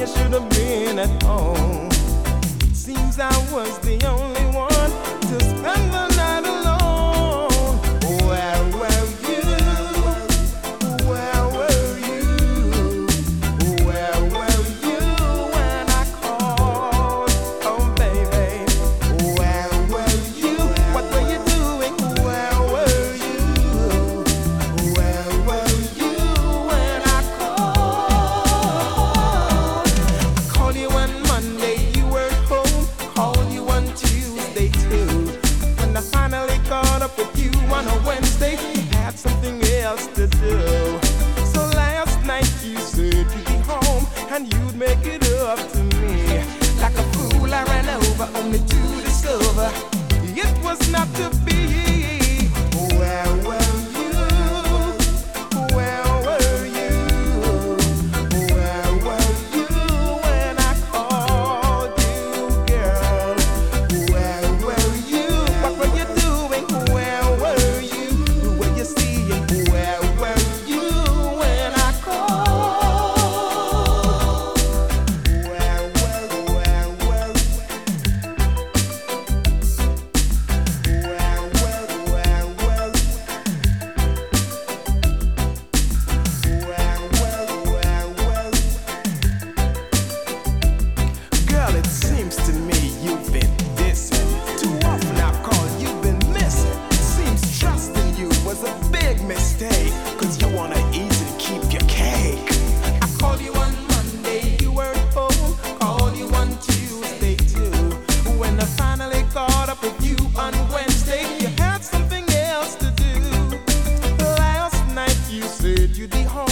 you should have been at home. Seems I was the only one to spend the night alone. Where were you? Where were you? Where were you when I called? Oh baby, where were you? What were you doing? Where were you? Where were you when I called? I called you on Monday, you were home. Called you on Tuesday too. When I finally caught up with you on a Wednesday, you had something else to do. So last night you said you'd be home and you'd make it up to me. Like a fool I ran over only to discover it was not to be. Where were you? Where were you? Where were you when I called you, girl? Where were you? What were you doing? Where were you? Who were you seeing? Where were you when I called? Where were you? Where were Girl, it seems to me you've been dissing. Too often I've called, you've been missing. Seems trusting you was a big mistake, 'cause you wanna easily keep your cake. I called you on Monday, you weren't home. Called you on Tuesday too. When I finally caught up with you on Wednesday, you had something else to do. Last night you said you'd be home